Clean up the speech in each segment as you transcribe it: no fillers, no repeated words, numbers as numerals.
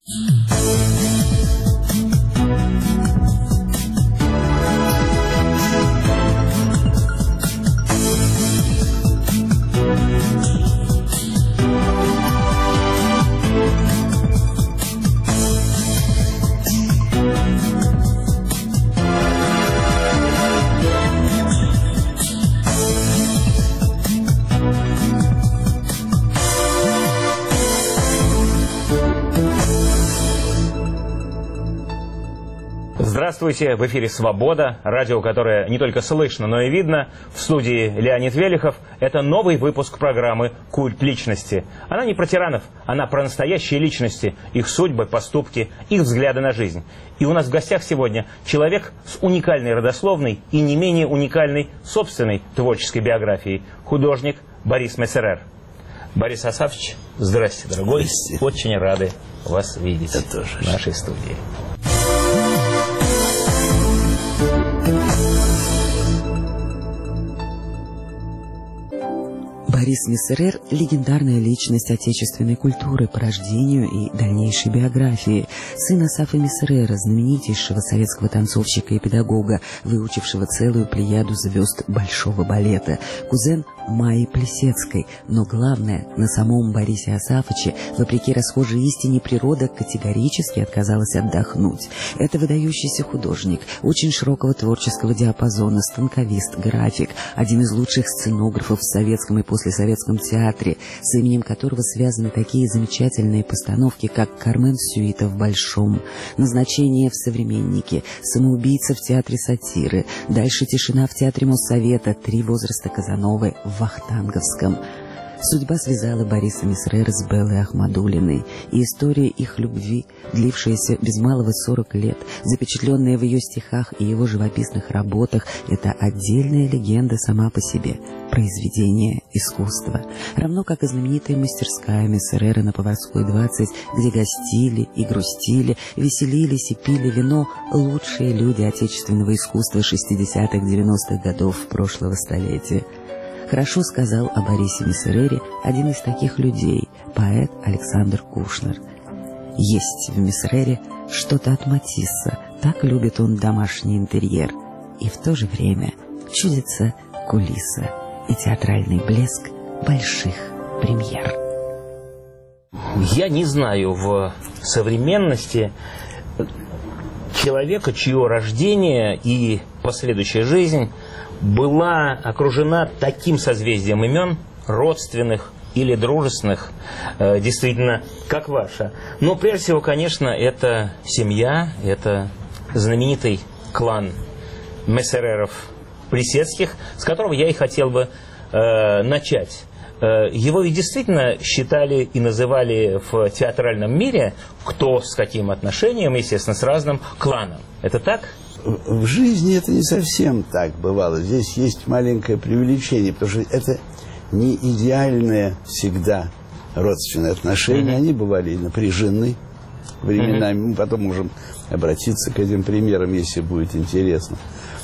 Здравствуйте, в эфире «Свобода», радио, которое не только слышно, но и видно. В студии Леонид Велихов. Это новый выпуск программы «Культ личности». Она не про тиранов, она про настоящие личности, их судьбы, поступки, их взгляды на жизнь. И у нас в гостях сегодня человек с уникальной родословной и не менее уникальной собственной творческой биографией. Художник Борис Мессерер. Борис Асафович, здрасте, дорогой. Здрасте. Очень рады вас видеть в нашей студии. Борис Мессерер – легендарная личность отечественной культуры по рождению и дальнейшей биографии. Сын Асафа Мессерера, знаменитейшего советского танцовщика и педагога, выучившего целую плеяду звезд большого балета. Кузен Майи Плисецкой. Но главное, на самом Борисе Асафовиче, вопреки расхожей истине, природа категорически отказалась отдохнуть. Это выдающийся художник, очень широкого творческого диапазона, станковист, график, один из лучших сценографов в советском и послесоветском театре, с именем которого связаны такие замечательные постановки, как «Кармен Сюита в Большом», «Назначение в Современнике», «Самоубийца в театре сатиры», дальше «Тишина в театре Моссовета», «Три возраста Казановы» в Вахтанговском. Судьба связала Бориса Мессерера с Беллой Ахмадуллиной, и история их любви, длившаяся без малого 40 лет, запечатленная в ее стихах и его живописных работах, это отдельная легенда сама по себе, произведение искусства. Равно как и знаменитая мастерская Мессерера на Поварской 20, где гостили и грустили, веселились и пили вино лучшие люди отечественного искусства 60-х, 90-х годов прошлого столетия. Хорошо сказал о Борисе Мессерере один из таких людей, поэт Александр Кушнер. Есть в Мессерере что-то от Матисса, так любит он домашний интерьер. И в то же время чудится кулиса и театральный блеск больших премьер. Я не знаю в современности человека, чье рождение и последующая жизнь была окружена таким созвездием имен, родственных или дружественных, действительно, как ваша. Но прежде всего, конечно, это семья, это знаменитый клан Мессереров-Плисецких, с которого я и хотел бы начать. Его ведь действительно считали и называли в театральном мире, кто с каким отношением, естественно, с разным кланом. Это так? В жизни это не совсем так бывало. Здесь есть маленькое преувеличение, потому что это не идеальное всегда родственные отношения. Они бывали и напряжены временами. Мы потом можем обратиться к этим примерам, если будет интересно.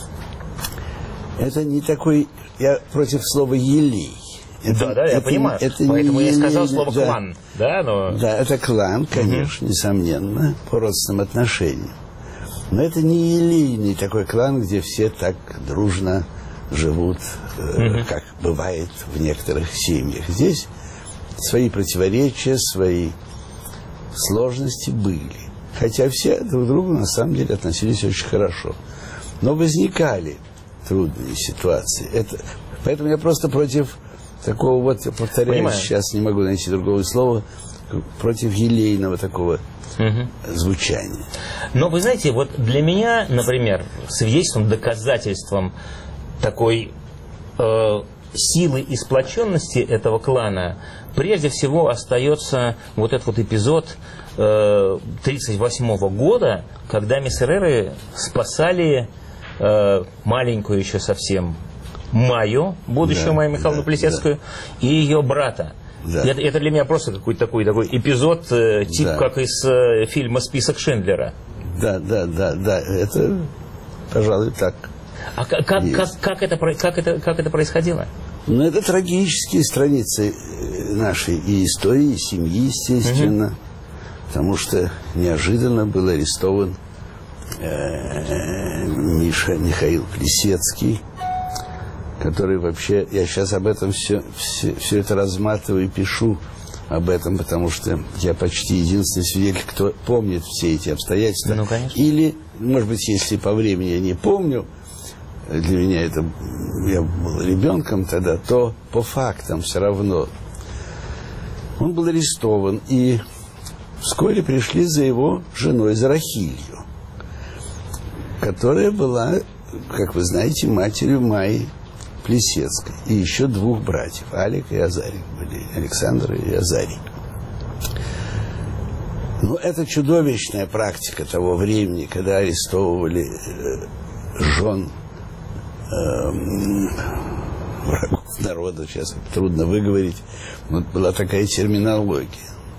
Это не такой... Я против слова «елей». Я понимаю. Поэтому я сказал слово «клан». Да, это клан, конечно, несомненно, по родственным отношениям. Но это не елейный такой клан, где все так дружно живут, как бывает в некоторых семьях. Здесь свои противоречия, свои сложности были. Хотя все друг к другу на самом деле относились очень хорошо. Но возникали трудные ситуации. Поэтому я просто против такого вот, повторяю, сейчас не могу найти другого слова, против елейного такого звучания. Но вы знаете, вот для меня, например, свидетельством, доказательством такой силы и сплоченности этого клана прежде всего остается вот этот вот эпизод 1938 года, когда Мессереры спасали маленькую еще совсем Майю, будущую Майю Михайловну Плисецкую, и ее брата. Да. Это для меня просто какой-то такой эпизод, как из фильма «Список Шиндлера». Да, это, пожалуй, так. А как это происходило? Ну, это трагические страницы нашей и истории, и семьи, естественно. потому что неожиданно был арестован Михаил Плисецкий, который вообще... Я сейчас об этом все это разматываю и пишу об этом, потому что я почти единственный свидетель, кто помнит все эти обстоятельства. Ну, конечно. Или, может быть, если по времени я не помню, для меня это... Я был ребенком тогда, то по фактам все равно. Он был арестован, и вскоре пришли за его женой, за Рахилью, которая была, как вы знаете, матерью Майи Плисецкой. И еще двух братьев, Алик и Азарик были, Александр и Азарий. Но это чудовищная практика того времени, когда арестовывали жен врагов народа. Сейчас трудно выговорить, но была такая терминология.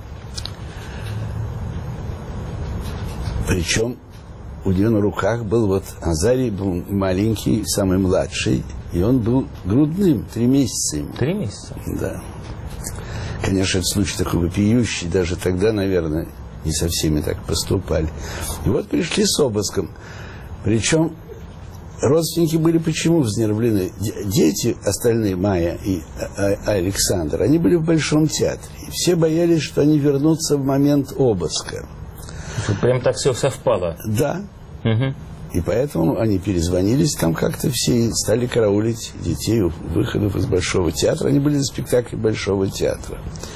Причем у него на руках был вот Азарий, был маленький, самый младший, и он был грудным, 3 месяца ему. 3 месяца? Да. Конечно, это случай такой вопиющий, даже тогда, наверное, не со всеми так поступали. И вот пришли с обыском. Причем родственники были почему взнервлены? Дети, остальные, Майя и Александр, они были в Большом театре. И все боялись, что они вернутся в момент обыска. Прям так все совпало. Да. Угу. И поэтому они перезвонились там как-то все и стали караулить детей у выходов из Большого театра. Они были на спектакле Большого театра.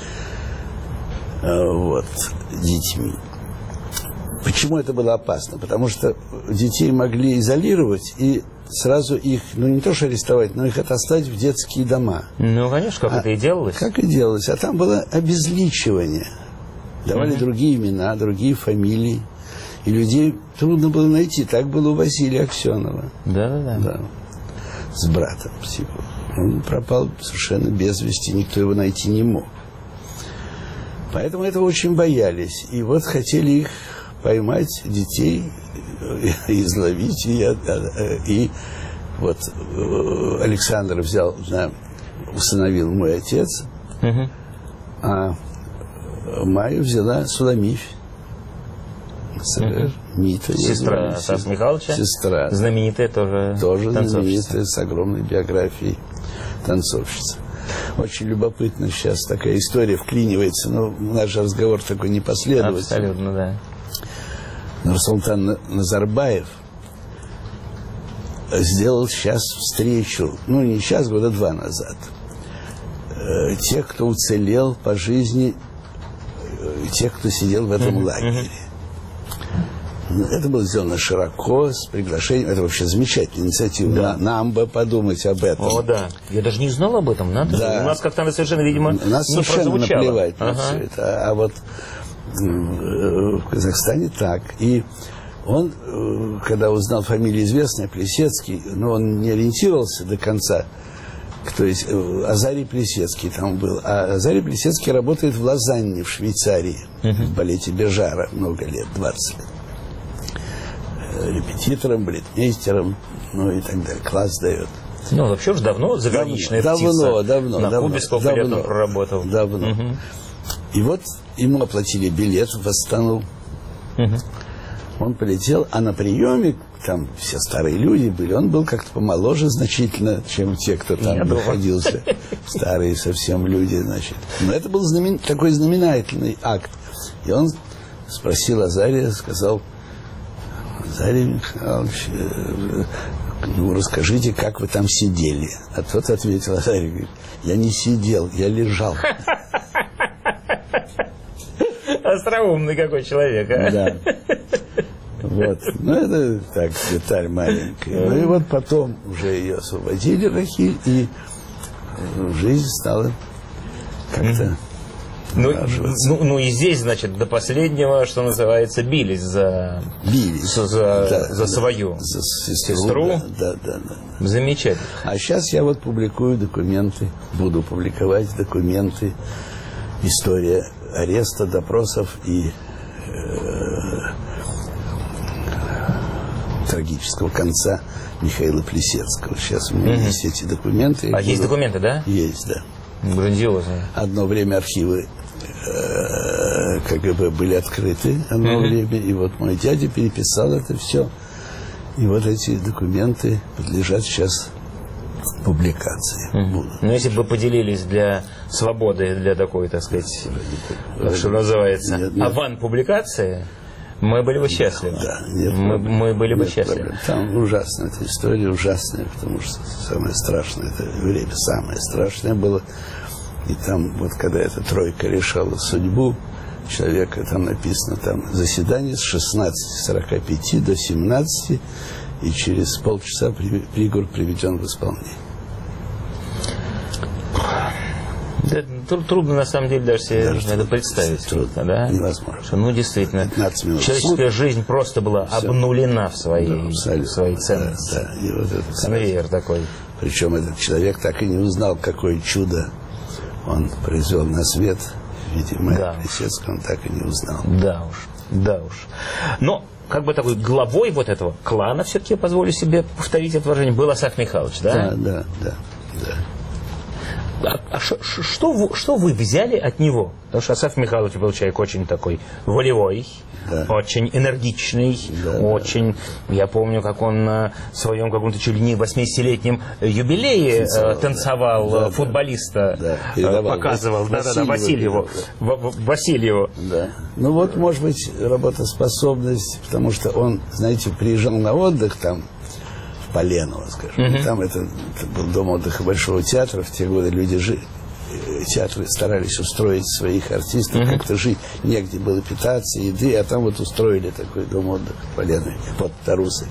Вот. Детьми. Почему это было опасно? Потому что детей могли изолировать и сразу их, ну не то что арестовать, но их отослать в детские дома. Ну, конечно, как это и делалось. Как и делалось. А там было обезличивание. Давали другие имена, другие фамилии. И людей трудно было найти. Так было у Василия Аксенова. Да. С братом всего. Он пропал совершенно без вести. Никто его найти не мог. Поэтому этого очень боялись. И вот хотели их поймать, детей, изловить. И вот Александр усыновил мой отец. А Майю взяла Суламифь. Мита. Сестра Стаса Михайловича. Сестра. Знаменитая тоже знаменитая, с огромной биографией танцовщица. Очень любопытно сейчас такая история вклинивается, но наш разговор такой непоследовательный. Абсолютно, да. Нурсултан Назарбаев сделал сейчас встречу, ну не сейчас, года 2 назад, тех, кто уцелел по жизни, тех, кто сидел в этом лагере. Это было сделано широко, с приглашением. Это вообще замечательная инициатива. Да. Нам бы подумать об этом. О, да. Я даже не знал об этом. Надо. Да. У нас как-то она совершенно, видимо, нас не совершенно прозвучало. Наплевать на все это. А вот в Казахстане так. И он, когда узнал фамилию известная, Плисецкий, но он не ориентировался до конца. То есть Азарий Плисецкий там был. А Азарий Плисецкий работает в Лозанне, в Швейцарии, в балете Бежара много лет, 20 лет. Репетитором, балетмейстером, ну и так далее. Класс дает. Ну, вообще уже давно заграничная птица. Давно. На Кубе сколько лет он проработал. Давно. И вот ему оплатили билет в Астану. Он полетел, а на приеме, там все старые люди были, он был как-то помоложе значительно, чем те, кто там находился. Старые совсем люди, значит. Но это был такой знаменательный акт. И он спросил Азария, сказал: Азарий Михайлович, ну расскажите, как вы там сидели. А тот ответил, Азарий говорит: я не сидел, я лежал. Остроумный какой человек, а? Да. Вот. Ну, это так, деталь маленькая. Ну, и вот потом уже ее освободили, Рахиль, и жизнь стала как-то ну, и здесь, значит, до последнего, что называется, бились за свою сестру. Да. Замечательно. А сейчас я вот публикую документы, буду публиковать документы, история ареста, допросов и трагического конца Михаила Плисецкого. Сейчас у меня есть эти документы. А есть документы, да? Есть, да. Грандиозно. Одно время архивы КГБ были открыты одно время. И вот мой дядя переписал это все. И вот эти документы подлежат сейчас публикации. Ну, если бы поделились для свободы, для такой, так сказать, что называется, аван-публикации, мы были бы счастливы. Да, мы были бы счастливы. Проблем. Там ужасная эта история, ужасная, потому что самое страшное, это время самое страшное было. И там, вот когда эта тройка решала судьбу человека, там написано, там заседание с 16:45 до 17, и через полчаса приговор приведен в исполнение. Да, трудно, на самом деле, даже себе это представить. Трудно, да? Невозможно. Что, ну, действительно, человеческая жизнь просто была обнулена в своей ценности. Да. И вот это конвейер такой. Причем этот человек так и не узнал, какое чудо он произвел на свет. Видимо, Плесецкого он так и не узнал. Да уж. Но, как бы такой главой вот этого клана, все-таки позволю себе повторить это выражение, был Асаф Михайлович, да? Да. А что вы взяли от него? Потому что Асаф Михайлович был человек очень такой волевой, очень энергичный, очень... Я помню, как он на своем каком-то чуть ли не 80-летнем юбилее танцевал футболиста, показывал Васильеву. Да. Ну вот, может быть, работоспособность, потому что он, знаете, приезжал на отдых там, Поленово, скажем. Там это был дом отдыха Большого театра. В те годы люди театры старались устроить своих артистов, как-то жить. Негде было питаться, еды, а там вот устроили такой дом отдыха в Поленове под Тарусой.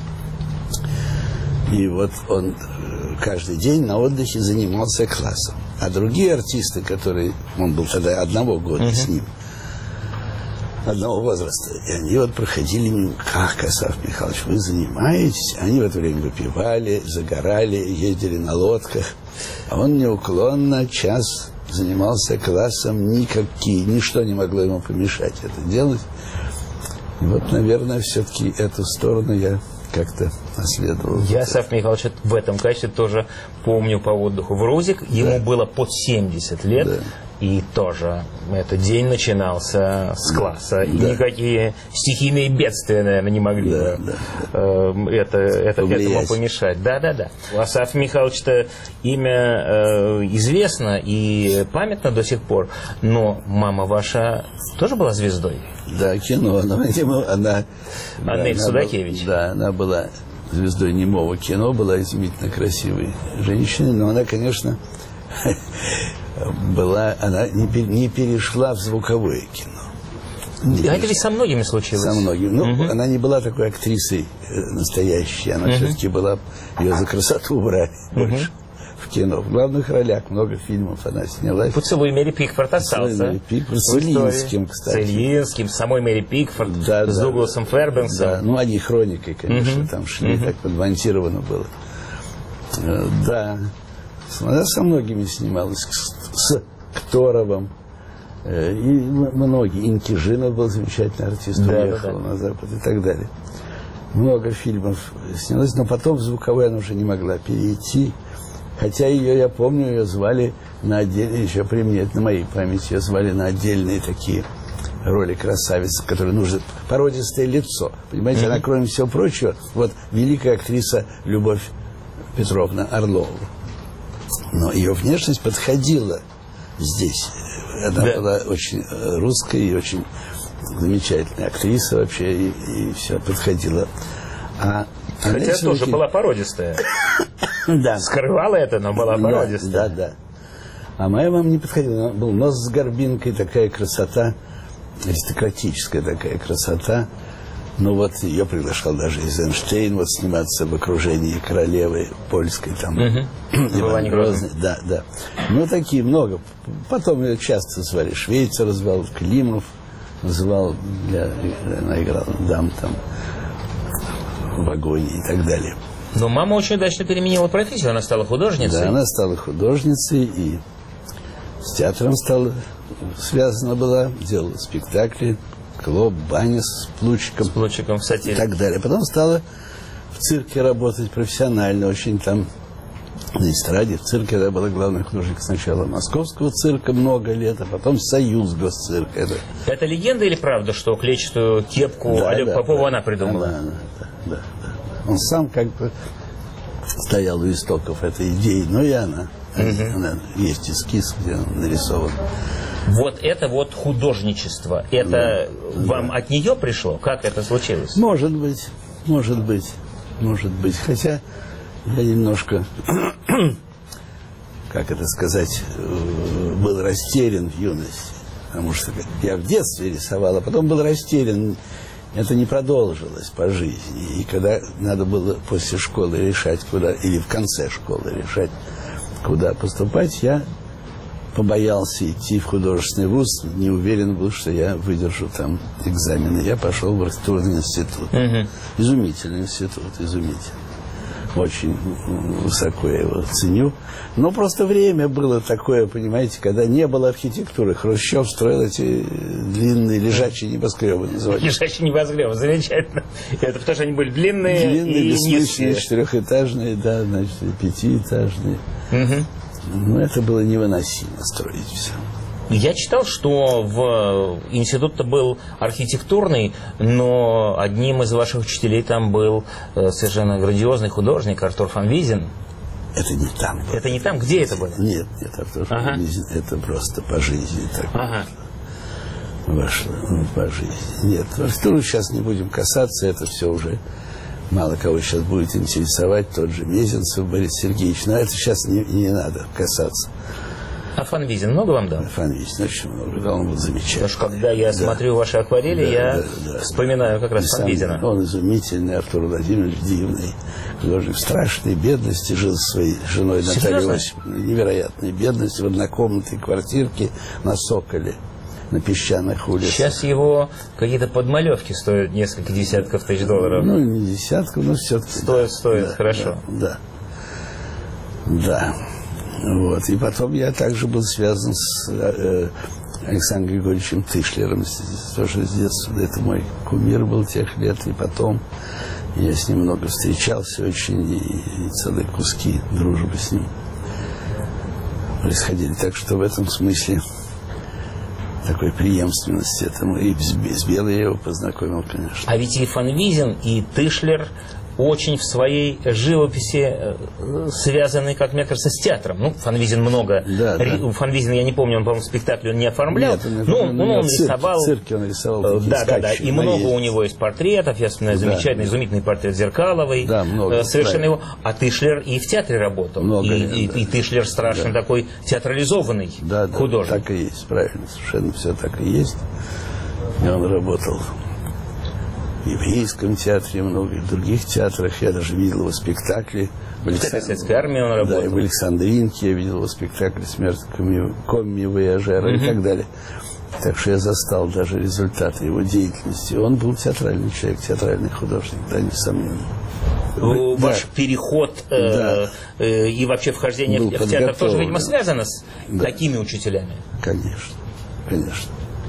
И вот он каждый день на отдыхе занимался классом. А другие артисты, которые... Он был тогда одного года с ним, одного возраста. И они вот проходили мимо, как, Асаф Михайлович, вы занимаетесь? Они в это время выпивали, загорали, ездили на лодках. А он неуклонно час занимался классом, ничто не могло ему помешать это делать. И вот, наверное, все-таки эту сторону я как-то наследовал. Я Асаф Михайлович в этом качестве тоже помню по отдыху в Рузик. Ему было под 70 лет. Да. И тоже этот день начинался с класса. И никакие стихийные бедствия, наверное, не могли этому помешать. Да. У Асафа Михайловича имя известно и памятно до сих пор. Но мама ваша тоже была звездой? Да, кино. Анна Судакевич. Да, она была звездой немого кино, была изумительно красивой женщиной. Но она, конечно... она не перешла в звуковое кино. Это ведь со многими случилось. Со многими. Ну, она не была такой актрисой настоящей. Она все-таки была... Ее за красоту брали больше в кино. В главных ролях много фильмов она снялась. «Поцелуй Мэри Пикфорд» остался. Мэри Пикфорд с Ильинским, кстати. С Ильинским, с самой Мэри Пикфорд, с Дугласом Фербенсом. Да, ну они хроникой, конечно, там шли, так подмонтировано было. Да. Она со многими снималась, с Кторовым. И многие. Инкижинов был замечательный артист, уехал на Запад и так далее. Много фильмов снялось, но потом в звуковой она уже не могла перейти. Хотя ее, я помню, ее звали на отдельные, еще при мне, это на моей памяти, ее звали на отдельные такие роли красавицы, которые нужны. Породистое лицо. Понимаете, она, кроме всего прочего, вот великая актриса Любовь Петровна Орлова. Но ее внешность подходила здесь. Она была очень русская и очень замечательная актриса вообще, и все подходила. Хотя тоже была породистая. Да. Скрывала это, но была породистая. Да. А моя мама не подходила. Был нос с горбинкой, такая красота, аристократическая такая красота. Ну вот ее приглашал даже Эйзенштейн вот сниматься в окружении королевы польской там. Иван Грозный. Да. Ну такие много. Потом ее часто звали. Швейцар звал, Климов звал, она играла дам там в вагоне и так далее. Но мама очень удачно переменила профессию, она стала художницей. Да, она стала художницей и с театром связана была, делала спектакли. Клоп, баня с Плучиком. С Плучиком в сатире. И так далее. Потом стала в цирке работать профессионально, очень там на эстраде, в цирке. Я был главный художник сначала Московского цирка много лет, а потом Союз госцирка. Это легенда или правда, что клетчатую кепку Олег Попова она придумала? Да. Он сам как бы стоял у истоков этой идеи, но и она. Есть эскиз, где он нарисован. Вот это вот художничество, это вам от нее пришло? Как это случилось? Может быть. Хотя я немножко, как это сказать, был растерян в юности. Потому что я в детстве рисовал, а потом был растерян. Это не продолжилось по жизни. И когда надо было после школы решать, куда, или в конце школы решать, куда поступать, я побоялся идти в художественный вуз, не уверен был, что я выдержу там экзамены. Я пошел в архитектурный институт. Изумительный институт, изумительный. Очень высоко я его ценю. Но просто время было такое, понимаете, когда не было архитектуры. Хрущев строил эти длинные лежачие небоскребы. Лежачие небоскребы, замечательно. Это потому что они были длинные и бессмысленные, четырехэтажные, да, значит, пятиэтажные. Но это было невыносимо строить все. Я читал, что в институт-то был архитектурный, но одним из ваших учителей там был совершенно грандиозный художник Артур фон Визин. Это не там было. Это не там? Где это было? Нет, Артур фон Визин, это просто по жизни так вошло, по жизни. Нет, Артуру сейчас не будем касаться, это все уже мало кого сейчас будет интересовать, тот же Мезенцев Борис Сергеевич, но это сейчас не надо касаться. А фон Визин много вам дал? Фон Визин очень много, да, он был замечательный. Потому что когда я смотрю ваши акварели, я вспоминаю как раз фон Визина. Он изумительный, Артур Владимирович, дивный художник, в страшной бедности, жил со своей женой Натальей Осиповной, невероятной бедности, в однокомнатной квартирке на Соколе, на песчаных улицах. Сейчас его какие-то подмалевки стоят несколько десятков тысяч долларов. Ну, не десятков, но все-таки. Стоит, да, хорошо. Да. Вот. И потом я также был связан с Александром Григорьевичем Тышлером, тоже с детства. Это мой кумир был тех лет. И потом я с ним много встречался очень, и целые куски дружбы с ним происходили. Так что в этом смысле такой преемственности этому. И с Белой я его познакомил, конечно. А ведь и фон Визин, и Тышлер очень в своей живописи связаны, как мне кажется, с театром. Ну, фон Визин много. Фон Визин, я не помню, он, по-моему, спектакль он не оформлял. Нет, он рисовал. В цирке он рисовал. Да. И много у него есть портретов. Я вспоминаю замечательный, изумительный портрет Зеркаловой. Да, много. Совершенно его. А Тышлер и в театре работал. И Тышлер страшно такой театрализованный художник. Так и есть, правильно. Совершенно все так и есть. И он работал в Еврейском театре, много в других театрах. Я даже видел его спектакли. В Советской армии он работал. Да, и в Александринке я видел его спектакли «Смерть комми-вояжера» и так далее. Так что я застал даже результаты его деятельности. Он был театральный человек, театральный художник, да, несомненно. Ваш переход и вообще вхождение в театр тоже, видимо, связано с такими учителями? Конечно.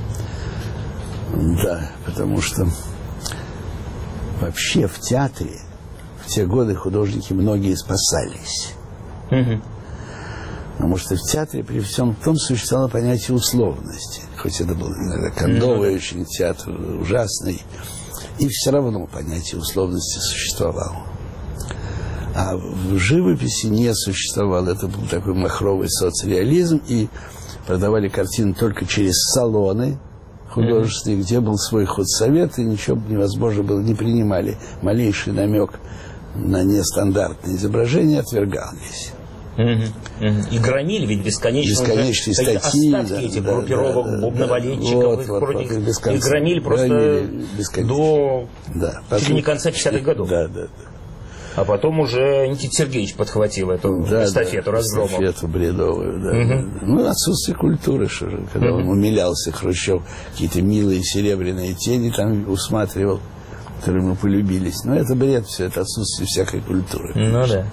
Да, потому что вообще в театре в те годы художники многие спасались. Потому что в театре при всем том существовало понятие условности. Хоть это был иногда кондовый очень театр, ужасный, и все равно понятие условности существовало. А в живописи не существовало. Это был такой махровый соцреализм, и продавали картины только через салоны художественные, где был свой худсовет, и ничего невозможно было, не принимали. Малейший намек на нестандартные изображения отвергались. И громили ведь бесконечные статьи, остатки этих группировок бубновалетчиков, и громили просто до чуть ли не конца 50-х годов. А потом уже Никита Сергеевич подхватил эту эстафету разгрома. Эстафету бредовую, да. Ну, отсутствие культуры, что же, когда он умилялся, Хрущев, какие-то милые серебряные тени там усматривал, которые ему полюбились. Но это бред все, это отсутствие всякой культуры. Ну да.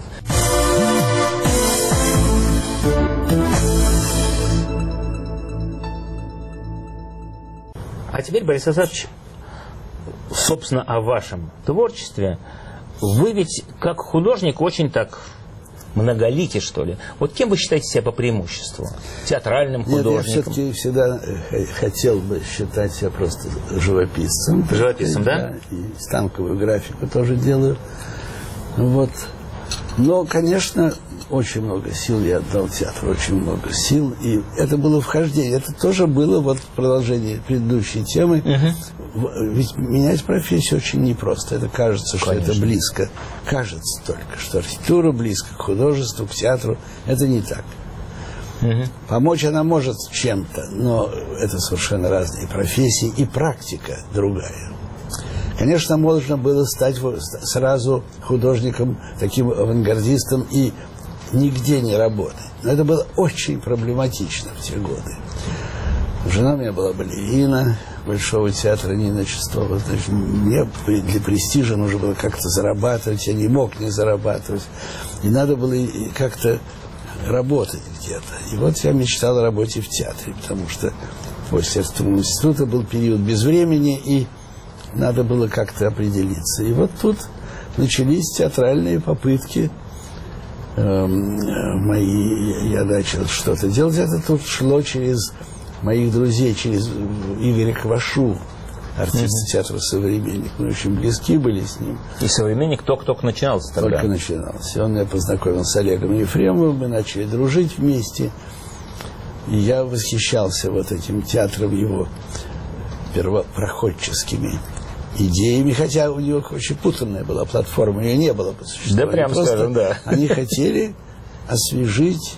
А теперь, Борис Асафович, собственно, о вашем творчестве. Вы ведь, как художник, очень так многоликий, что ли. Вот кем вы считаете себя по преимуществу? Театральным художником? Нет, я все-таки всегда хотел бы считать себя просто живописцем. Живописцем, да? И станковую графику тоже делаю. Вот. Но, конечно, очень много сил я отдал театру, очень много сил. И это было вхождение. Это тоже было вот продолжение предыдущей темы. Ведь менять профессию очень непросто. Это кажется, что это близко. Кажется только, что архитектура близко к художеству, к театру. Это не так. Помочь она может чем-то, но это совершенно разные профессии. И практика другая. Конечно, можно было стать сразу художником, таким авангардистом и нигде не работать. Но это было очень проблематично в те годы. Жена у меня была балерина Большого театра Нина Чистова. Значит, мне для престижа нужно было как-то зарабатывать. Я не мог не зарабатывать. И надо было как-то работать где-то. И вот я мечтал о работе в театре, потому что после Архитектурного института был период без времени, и надо было как-то определиться. И вот тут начались театральные попытки мои. Я начал что-то делать. Это тут шло через моих друзей, через Игоря Квашу, артиста театра «Современник». Мы очень близки были с ним. И «Современник» только начинался тогда? Только начинался. И он меня познакомил с Олегом Ефремовым. Мы начали дружить вместе. И я восхищался вот этим театром, его первопроходческими идеями, хотя у него очень путанная была платформа, ее не было по существу. Да, прямо скажем, да. Они хотели освежить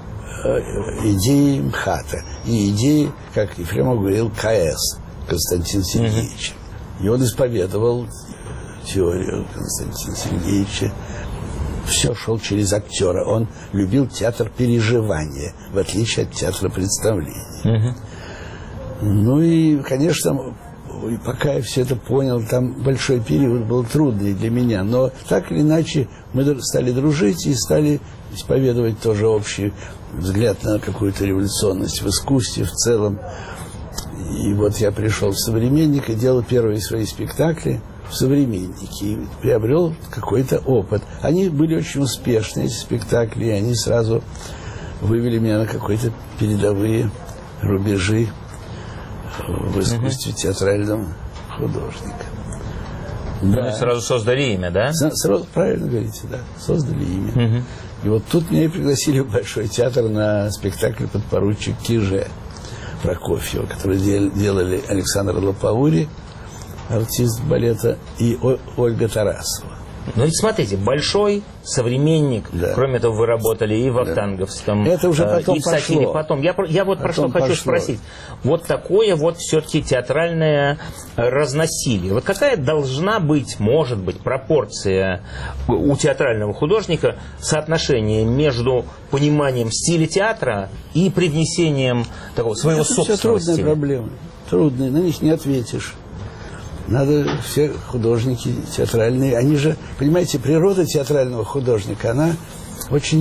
идеи МХАТа и идеи, как Ефремов говорил, КС, Константина Сергеевича. И он исповедовал теорию Константина Сергеевича. Все шел через актера. Он любил театр переживания, в отличие от театра представления. Ну и, конечно, пока я все это понял, там большой период был трудный для меня. Но так или иначе мы стали дружить и стали исповедовать тоже общий взгляд на какую-то революционность в искусстве в целом. И вот я пришел в «Современник» и делал первые свои спектакли в «Современнике» и приобрел какой-то опыт. Они были очень успешные, эти спектакли, и они сразу вывели меня на какие-то передовые рубежи в искусстве театральном художника. Да. Сразу создали имя, да? Сразу, правильно говорите, да. Создали имя. И вот тут меня и пригласили в Большой театр на спектакль «Подпоручик Киже» Прокофьева, который делали Александр Лопаури, артист балета, и Ольга Тарасова. Ну ведь смотрите, Большой, «Современник», да. Кроме этого, вы работали и в Вахтанговском, это уже потом и в «Сатире» пошло. потом. Я вот про что хочу спросить. Вот такое вот все-таки театральное разносилие. Вот какая должна быть, может быть, пропорция у театрального художника, соотношение между пониманием стиля театра и привнесением такого своего собственного стиля? Это трудные проблемы. Трудные, на них не ответишь. Надо, все художники театральные, они же, понимаете, природа театрального художника, она очень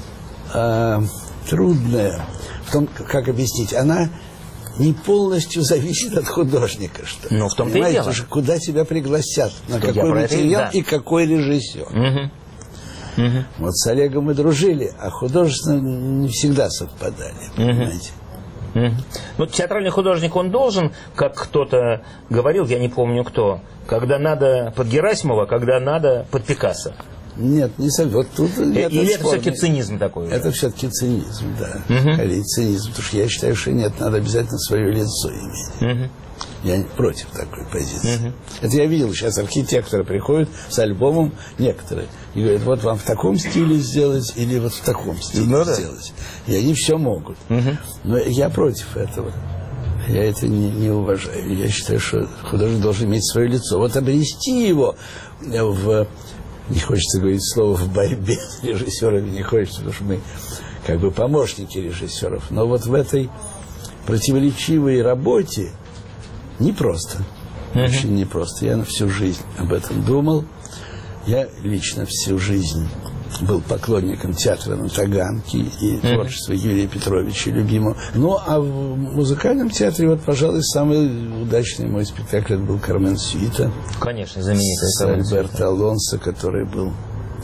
трудная в том, как объяснить, она не полностью зависит от художника, что. Ну, в том-то и дело. Что, куда тебя пригласят, на какой материал и какой режиссер. Вот с Олегом мы дружили, а художественно не всегда совпадали, понимаете. Ну, театральный художник, он должен, как кто-то говорил, я не помню кто, когда надо под Герасимова, когда надо под Пикассо. Нет, не совсем. Вот тут или это все-таки цинизм такой? Это все-таки цинизм, да. Скорее цинизм, потому что я считаю, что нет, надо обязательно свое лицо иметь. Я против такой позиции. Это я видел, сейчас архитекторы приходят с альбомом, некоторые, и говорят, вот вам в таком стиле сделать или вот в таком стиле сделать. И они все могут. Но я против этого. Я это не уважаю. Я считаю, что художник должен иметь свое лицо. Вот обрести его в... Не хочется говорить слово «в борьбе» с режиссерами, не хочется, потому что мы как бы помощники режиссеров. Но вот в этой противоречивой работе непросто. Очень непросто. Я на всю жизнь об этом думал. Я лично всю жизнь был поклонником театра на Таганке и творчества Юрия Петровича любимого. Ну, а в музыкальном театре, вот, пожалуй, самый удачный мой спектакль был «Кармен Сюита». Конечно, знаменитый с Альберто Алонсо, который был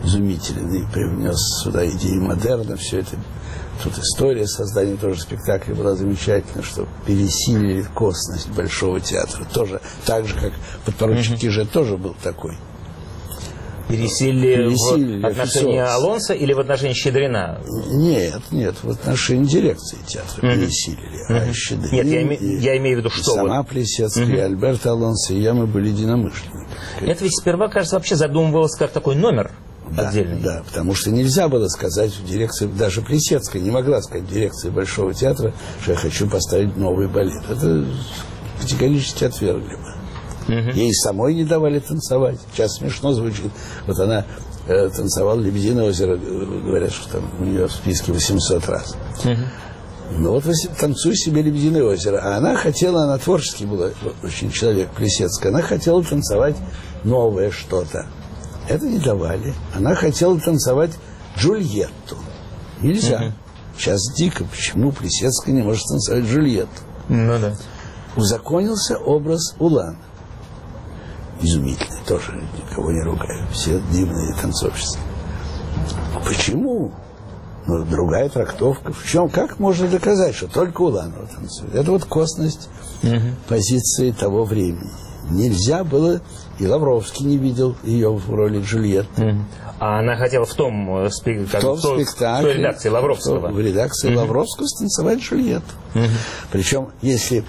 изумительный, привнес сюда идеи модерна, все это. Тут история создания тоже спектакля была замечательна, что пересилили косность Большого театра. Тоже так же, как подпоручик Киже тоже был такой. Пересилили в отношении Алонса или в отношении Щедрина? Нет, в отношении дирекции театра пересилили. А Щедрин, нет, я имею в виду, что... Сама Плесецкая, и Альберт Алонсо, и я, мы были единомышленники. Это ведь сперва, кажется, вообще задумывалось как такой номер отдельный. Да, потому что нельзя было сказать в дирекции, даже Плесецкая не могла сказать в дирекции Большого театра, что я хочу поставить новый балет. Это категорически отвергли бы. Ей самой не давали танцевать. Сейчас смешно звучит. Вот она танцевала «Лебединое озеро», говорят, что там у нее в списке 800 раз. Ну вот танцуй себе «Лебединое озеро». А она хотела, она творческий была очень человек, Плесецкая, она хотела танцевать новое что-то. Это не давали. Она хотела танцевать Джульетту. Нельзя. Сейчас дико. Почему Плесецкая не может танцевать Джульетту? Ну да. Узаконился образ Улана. Изумительный. Тоже никого не ругаю. Все дивные танцовщицы. Почему? Ну, другая трактовка. В чем? Как можно доказать, что только Уланова танцует? Это вот косность позиции того времени. Нельзя было, и Лавровский не видел ее в роли Джульетты. А она хотела в том спектакле, в той редакции Лавровского. В редакции Лавровского станцевать Джульетту. Причем, если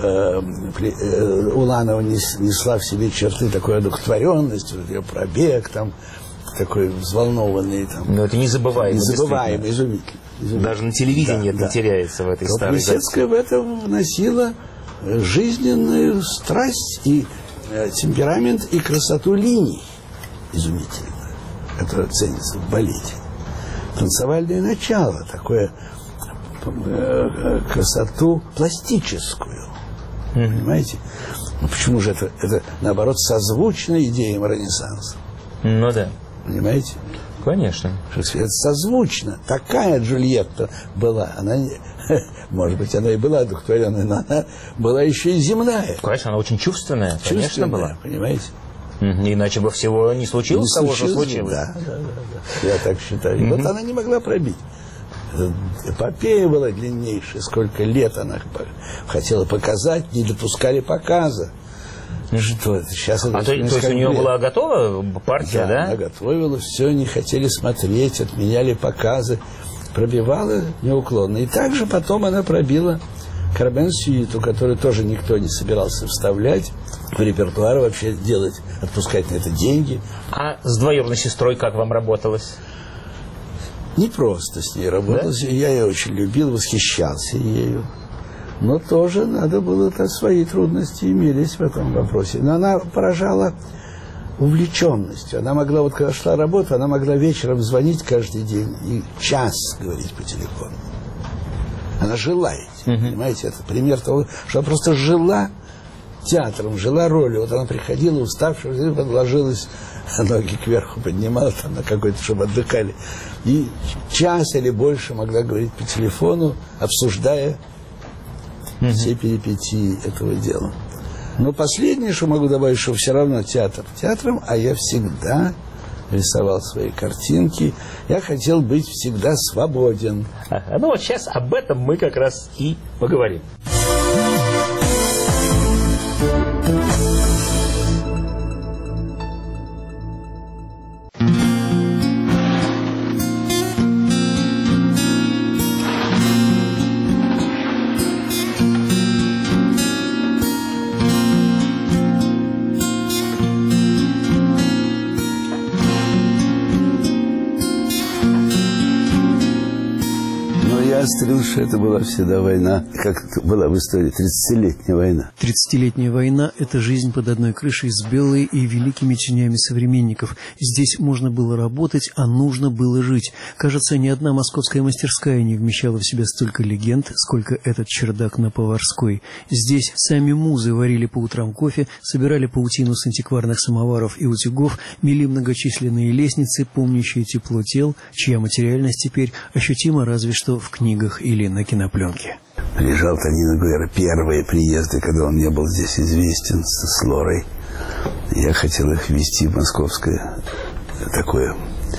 Уланова несла в себе черты такой одухотворенности, вот ее пробег, там, такой взволнованный. Там, но это незабываемый, изумительный. Даже на телевидении это не теряется в этой старой записи. Плесецкая в этом вносила жизненную страсть и темперамент и красоту линий изумительную, которая ценится в балете. Танцевальное начало, такое красоту пластическую. Понимаете? Ну почему же это наоборот созвучно идеям Ренессанса? Ну да. Понимаете? Конечно. Это созвучно. Такая Джульетта была. Она, может быть, она и была одухотворенная, но она была еще и земная. Конечно, она очень чувственная. Конечно, была. Понимаете? Иначе бы всего не случилось того, что случилось. Да. Я так считаю. И вот она не могла пробить. Эпопея была длиннейшая. Сколько лет она хотела показать, не допускали показа. Что это? Сейчас это то есть у нее была готова партия, да? Она готовила, все, не хотели смотреть, отменяли показы, пробивала неуклонно. И также потом она пробила Кармен-сюиту, которую тоже никто не собирался вставлять в репертуар, вообще делать, отпускать на это деньги. А с двоюродной сестрой как вам работалось? Не просто с ней работалось. Да? Я ее очень любил, восхищался ею. Но тоже надо было, свои трудности имелись в этом вопросе. Но она поражала увлеченностью. Она могла, вот когда шла работа, она могла вечером звонить каждый день и час говорить по телефону. Она жила этим, понимаете? Это пример того, что она просто жила театром, жила ролью. Вот она приходила уставшая, подложилась, ноги кверху поднимала там на какой-то, чтобы отдыхали. И час или больше могла говорить по телефону, обсуждая все перипетии этого дела. Но последнее, что могу добавить, что все равно театр театром, а я всегда рисовал свои картинки. Я хотел быть всегда свободен. Ну вот сейчас об этом мы как раз и поговорим. Что это была всегда война, как была в истории, 30-летняя война. 30-летняя война – это жизнь под одной крышей с белой и великими тенями современников. Здесь можно было работать, а нужно было жить. Кажется, ни одна московская мастерская не вмещала в себя столько легенд, сколько этот чердак на Поварской. Здесь сами музы варили по утрам кофе, собирали паутину с антикварных самоваров и утюгов, мели многочисленные лестницы, помнящие тепло тел, чья материальность теперь ощутима разве что в книгах или на кинопленке. Приезжал Тонино Гуэра, первые приезды, когда он не был здесь известен, с Лорой. Я хотел их ввести в московское такое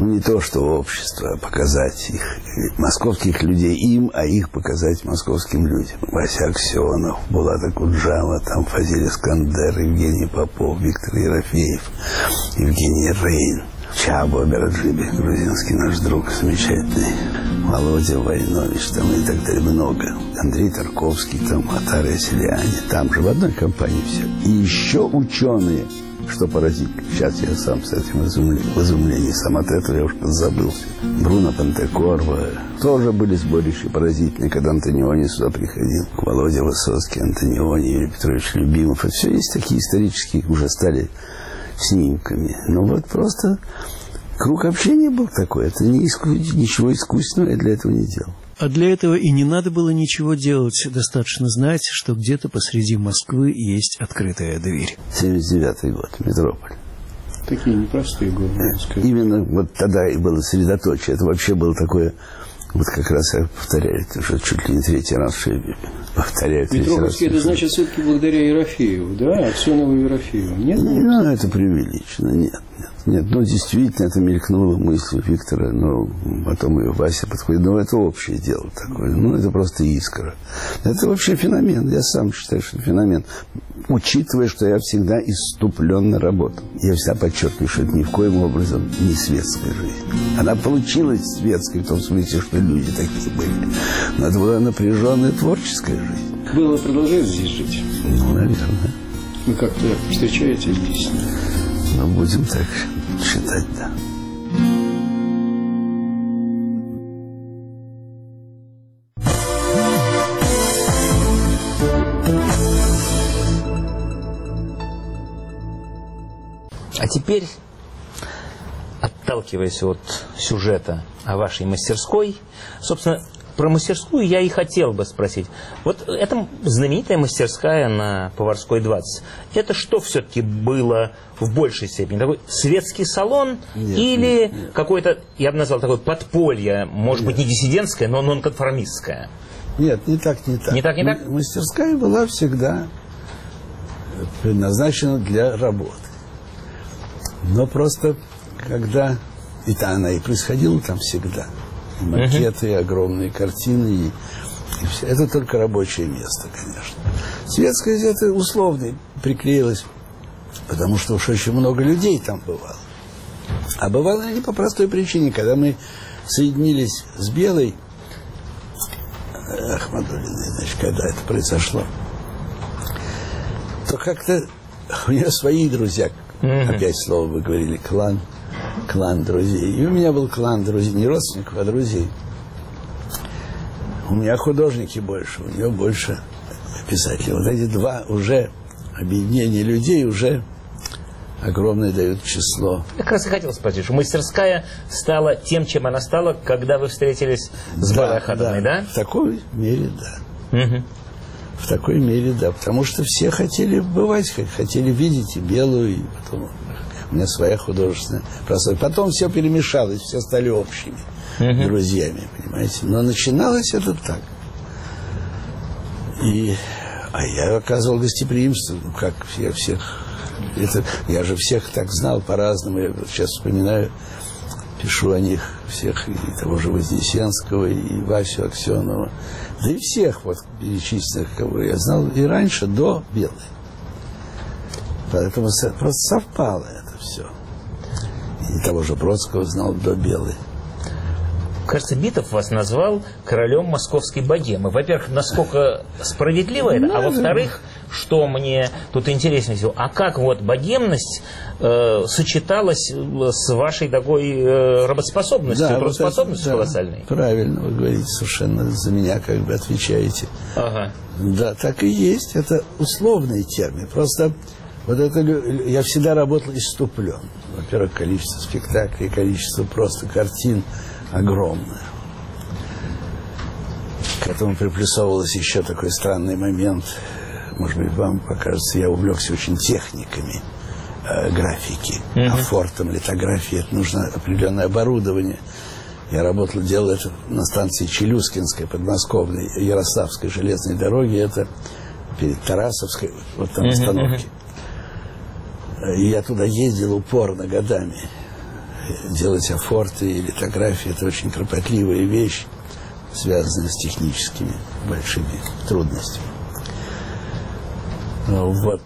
не то, что общество, а показать их, московских людей им, а их показать московским людям. Вася Аксенов, Булат Акуджава, там Фазиль Искандер, Евгений Попов, Виктор Ерофеев, Евгений Рейн, Чабо Бераджиби, грузинский наш друг замечательный, Володя Войнович, там и так далее, много. Андрей Тарковский, там, Атария Селиани, там же в одной компании все. И еще ученые, что поразительно. Сейчас я сам с этим в изумлении, сам от этого я уж забылся. Бруно Пантекорво, тоже были сборища поразительные, когда Антониони сюда приходил. Володя Высоцкий, Антониони, Юрий Петрович Любимов. Это все есть такие исторические, уже стали снимками. Но вот просто круг общения был такой. Это ничего искусственного я для этого не делал. А для этого и не надо было ничего делать. Достаточно знать, что где-то посреди Москвы есть открытая дверь. 79-й год, метрополь. Такие непростые годы, можно сказать. Именно вот тогда и было средоточие. Это вообще было такое, вот как раз я повторяю, это уже чуть ли не третий раз, что я повторяю. Метрополь, это значит все-таки благодаря Ерофееву, да? Аксенову и Ерофееву. Нет? Ну, это преувеличено. Нет, ну, действительно, это мелькнула мысль Виктора, но потом и Вася подходит. Ну, это общее дело такое. Ну, это просто искра. Это вообще феномен. Я сам считаю, что феномен. Учитывая, что я всегда исступленно работал. Я всегда подчеркиваю, что это ни в коем образом не светская жизнь. Она получилась светской в том смысле, что люди такие были. Но это была напряженная творческая жизнь. Было продолжает здесь жить? Ну, наверное. Вы как-то встречаетесь здесь? Ну, будем так считать, да. А теперь, отталкиваясь от сюжета о вашей мастерской, собственно, про мастерскую я и хотел бы спросить. Вот эта знаменитая мастерская на Поварской 20, это что все-таки было в большей степени? Такой светский салон или какое-то, я бы назвал, такое подполье, может быть, не диссидентское, но нонконформистское? Нет, не так. Не так? Мастерская была всегда предназначена для работы. Но просто, когда... И-то она и происходила там всегда. И макеты, и огромные картины, и все. Это только рабочее место, конечно. Светская это условно приклеилось, потому что уж очень много людей там бывало. А бывало не по простой причине. Когда мы соединились с Белой, Ахмадуллиной, значит, когда это произошло, то как-то у нее свои друзья, опять слово вы говорили, клан друзей. И у меня был клан друзей, не родственников, а друзей. У меня художники больше, у нее больше писателей. Вот эти два уже объединения людей уже огромное дают число. Я как раз и хотел спросить, что мастерская стала тем, чем она стала, когда вы встретились с Белой Ахмадовной, да? В такой мере, да. В такой мере, да. Потому что все хотели бывать, хотели видеть и Белую, и потом... У меня своя художественная прослойка. Потом все перемешалось, все стали общими друзьями, понимаете. Но начиналось это так. А я оказывал гостеприимство, ну, как я всех... я же всех так знал по-разному. Я сейчас вспоминаю, пишу о них всех, и того же Вознесенского, и Васю Аксенова. Да и всех вот перечисленных, кого я знал и раньше, до Белой. Поэтому просто совпало это все. И того же Бродского знал до Белой. Кажется, Битов вас назвал королем московской богемы. Во-первых, насколько справедливо это, а во-вторых, что мне тут интереснее всего, а как вот богемность сочеталась с вашей такой работоспособностью, трудоспособностью колоссальной? Правильно, вы говорите, совершенно за меня как бы отвечаете. Да, так и есть. Это условный термин. Просто вот это я всегда работал исступлен. Во-первых, количество спектаклей, количество просто картин огромное. К этому приплюсовывалось еще такой странный момент. Может быть, вам покажется, я увлекся очень техниками графики. Афортом, литографии. Это нужно определенное оборудование. Я работал, делал это на станции Челюскинской, подмосковной, Ярославской железной дороги. Это перед Тарасовской, вот там остановки. И я туда ездил упорно годами. делать афорты и литографии – это очень кропотливая вещь, связанная с техническими большими трудностями. Вот.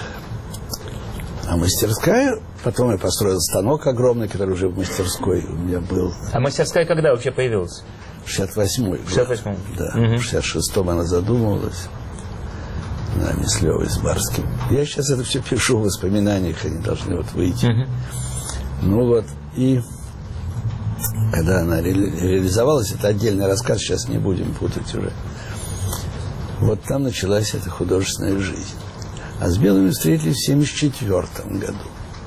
А мастерская, потом я построил станок огромный, который уже в мастерской у меня был. А мастерская когда вообще появилась? В 68-й. В 68-м? Да. В 66-м она задумывалась. Нами с Левой, с Барским. Я сейчас это все пишу в воспоминаниях, они должны вот выйти. Ну вот, и когда она реализовалась, это отдельный рассказ, сейчас не будем путать уже. Вот там началась эта художественная жизнь. А с белыми встретились в 1974 году.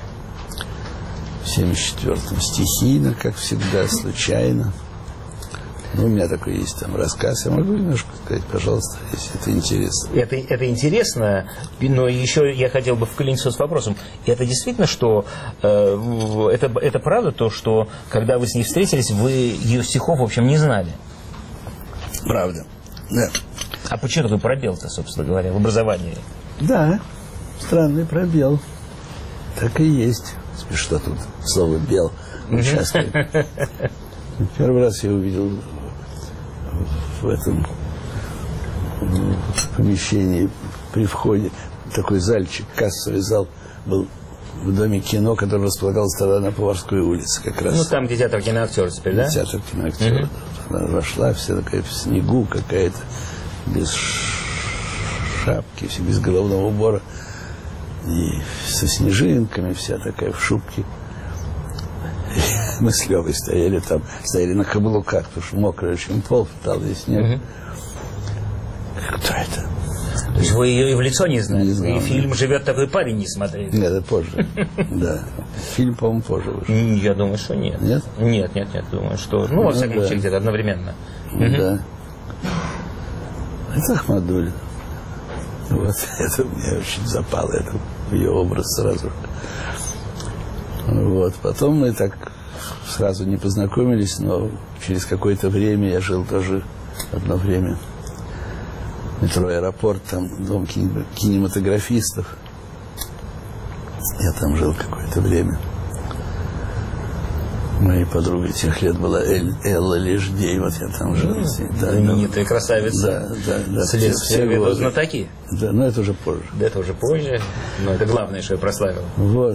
В 1974 стихийно, как всегда, случайно. Ну, у меня такой есть там рассказ. Я могу немножко сказать, пожалуйста, если это интересно. Это интересно, но еще я хотел бы вклиниться с вопросом. Это действительно, что это правда то, что когда вы с ней встретились, вы ее стихов, в общем, не знали? Правда, да. А почему такой пробел-то, собственно говоря, в образовании? Да, странный пробел. Так и есть. Что тут слово «бел» участвует. Первый раз я увидел в этом помещении при входе такой зальчик, кассовый зал был в Доме кино, который располагался тогда на Поварской улице как раз. Ну, там, где театр киноактера теперь, да? Театр киноактера. Она вошла, вся такая в снегу какая-то, без шапки, все без головного убора. И со снежинками, вся такая в шубке. Мы с Левой стояли на каблуках, потому что мокрый очень пол, талый снег. Кто это? То есть вы ее и в лицо не знали? Не знал, и фильм «Живет такой парень» не смотрели? Нет, это позже. Да. Фильм, по-моему, позже вышел. Я думаю, что нет. Нет? Нет. Думаю, что... Ну, во всяком случае, где-то одновременно. Да. Это Ахмадуллин. Вот это мне очень запало, это ее образ сразу. Вот. Потом мы так сразу не познакомились, но через какое-то время я жил тоже одно время. Метро «Аэропорт», там дом кинематографистов. Я там жил какое-то время. Моей подругой тех лет была Элла Леждей, вот я там жил. Знаменитая красавица. Да. Следствие ведут знатоки. Да, но это уже позже. Да, это уже позже, но это главное, что я прославил. Вот,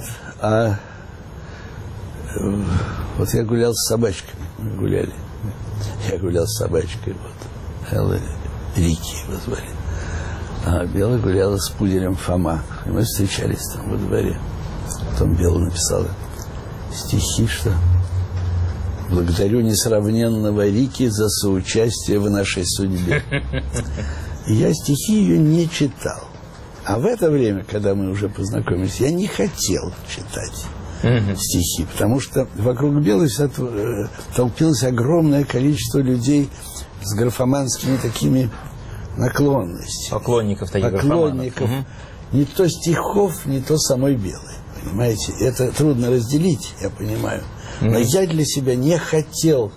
вот я гулял с собачками, мы гуляли. Я гулял с собачкой, вот. Элла Рики его звали. А Бела гуляла с пуделем Фома. И мы встречались там во дворе. Потом Бела написала стихи, что «Благодарю несравненного Рики за соучастие в нашей судьбе». И я стихи ее не читал. А в это время, когда мы уже познакомились, я не хотел читать стихи, потому что вокруг Белой толпилось огромное количество людей с графоманскими такими наклонностями. Поклонников таких Поклонников. Не то стихов, не то самой Белой. Понимаете? Это трудно разделить, я понимаю. Но я для себя не хотел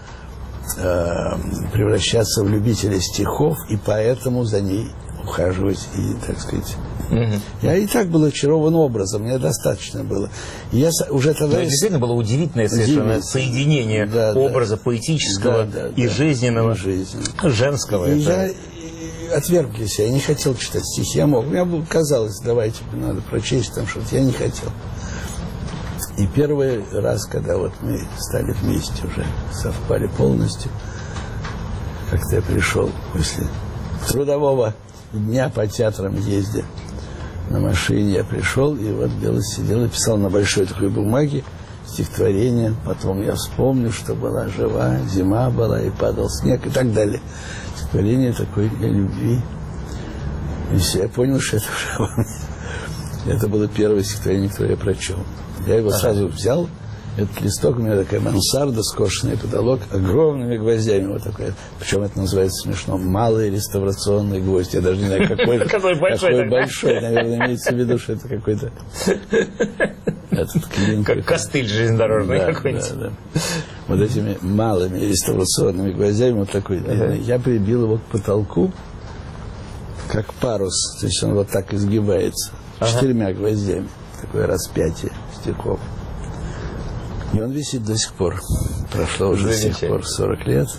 превращаться в любителя стихов, и поэтому за ней ухаживать и, так сказать... Я и так был очарован образом, мне достаточно было. И я уже тогда... Действительно было удивительное совершенно соединение образа поэтического и жизненного, женского. И я отверг для себя, я не хотел читать стихи. Я мог, мне казалось, давайте, надо прочесть там что-то. Я не хотел. И первый раз, когда вот мы стали вместе, уже совпали полностью, как-то я пришел после трудового дня по театрам ездя на машине, я пришел, и вот Бела сидел и писал на большой такой бумаге стихотворение. Потом я вспомнил, что была жива, зима была, и падал снег, и так далее. Стихотворение такое для любви. И все, я понял, что это уже во мне. Это было первое стихотворение, которое я прочел. Я его сразу взял, этот листок, у меня такая мансарда, скошенный потолок, огромными гвоздями вот такой. Причем это называется смешно малый реставрационный гвоздь. Я даже не знаю, какой большой. Наверное, имеется в виду, что это какой-то этот клин. Как костыль железнодорожный какой-нибудь. Да. Вот этими малыми реставрационными гвоздями вот такой. Я прибил его к потолку, как парус. То есть он вот так изгибается. 4 гвоздями. Такое распятие стихов. И он висит до сих пор. Прошло уже с тех пор 40 лет.